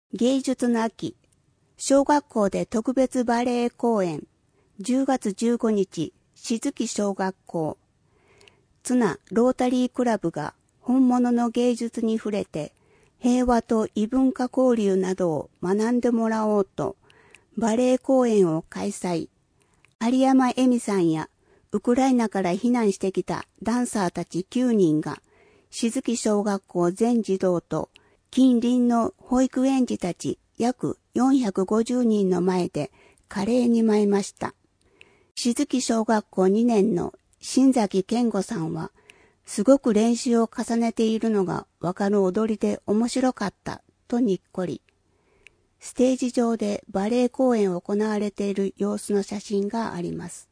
芸術の秋、小学校で特別バレエ公演、10月15日、静木小学校。ツナロータリークラブが本物の芸術に触れて、平和と異文化交流などを学んでもらおうと、バレエ公演を開催。有山恵美さんや、ウクライナから避難してきたダンサーたち9人が、静木小学校全児童と、近隣の保育園児たち約450人の前で華麗に舞いました。静木小学校2年の新崎健吾さんは、すごく練習を重ねているのがわかる踊りで面白かったとにっこり。ステージ上でバレエ公演を行われている様子の写真があります。